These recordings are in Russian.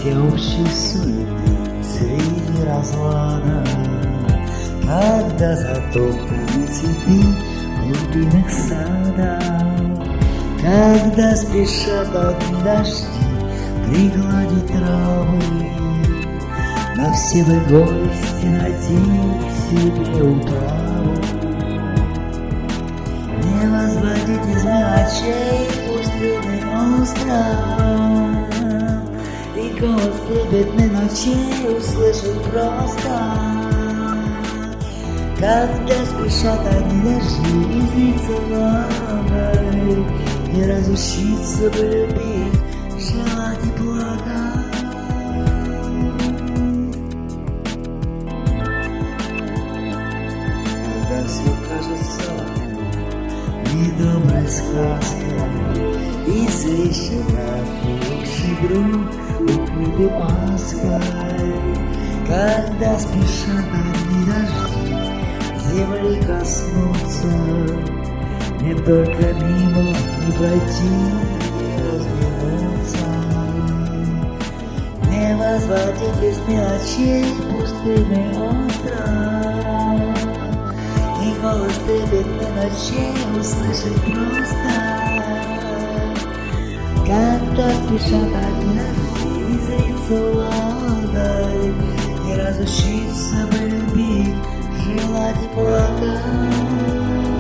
всеобщей суеты среди разлада, когда затоптаны цветы в глубинах сада, когда спешат огни дожди пригладить травы, но все вы гости найти к себе управу. Не возводить из мелочей пустынный остров, и голос трепетный ночей услышать просто, когда спешат огни дожди излиться влагой, и разучиться бы любить, желать и плакать. Когда все кажется недоброй сказкой, и зрящий напивший друг укрытый Пасхой, когда спешат огни дожди земли коснуться, не только мимо не пройти, не развернуться, не возводить из мелочей пустынный остров, и голос трепетный ночей услышать просто, когда спешат огни дожди зриться влагой, не разучиться бы любить, желать и плакать.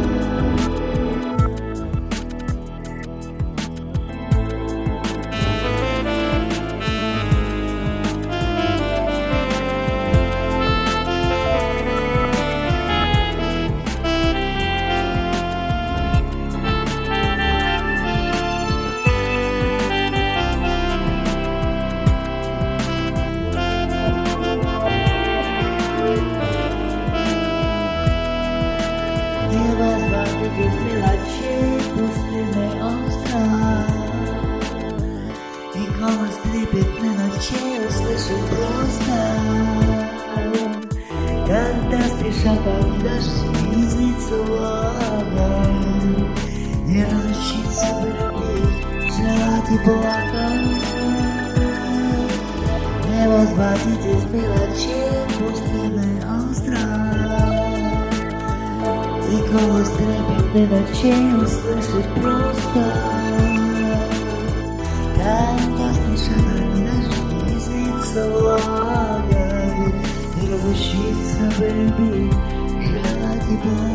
Не возводить из мелочей пустынный остров, и голос трепетный ночей услышать просто, когда спешат огни дожди излиться влагой, не разучиться бы любить, желать и плакать. Не возводить из мелочей пустынный остров, и голос трепетный ночей услышать просто, когда спешат огни дожди излиться влагой, и разучиться бы любить, желать и плакать.